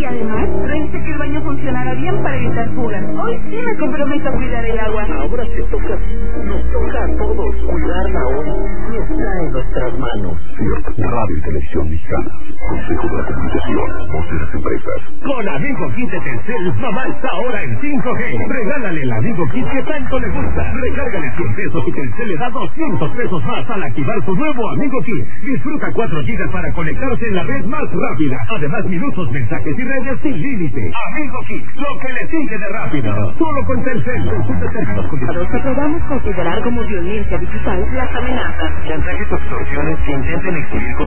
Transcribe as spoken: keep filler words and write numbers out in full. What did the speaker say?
además, revisé que el baño funcionara bien para evitar fugas. Hoy sí me comprometo a cuidar el agua. Ahora te toca, nos toca a todos cuidarla hoy. Y está en nuestras manos. C I R T, Radio y Televisión Mexicana. Consejo de la Comunicación, voz de las empresas. Con Amigo Kit de Telcel, mamá está ahora en cinco G. Regálale el Amigo Kit que tanto le gusta. Recárgale cien pesos y Telcel le da doscientos pesos más al activar su nuevo Amigo Kit. Disfruta cuatro gigas para conectarse en la red más rápida. Además, minutos, mensajes y redes sin límite. Amigo Kit, lo que le sigue de rápido. Solo con Telcel. Consulta términos condiciones. Aprobamos considerar como violencia digital las amenazas, Chantajes o extorsiones que intenten exhibir